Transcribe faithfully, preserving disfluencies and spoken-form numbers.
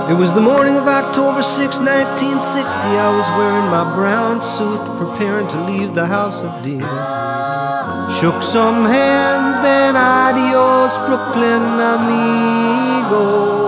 It was the morning of October sixth, nineteen sixty. I was wearing my brown suit, preparing to leave the house of dear. Shook some hands, then adios, Brooklyn amigo.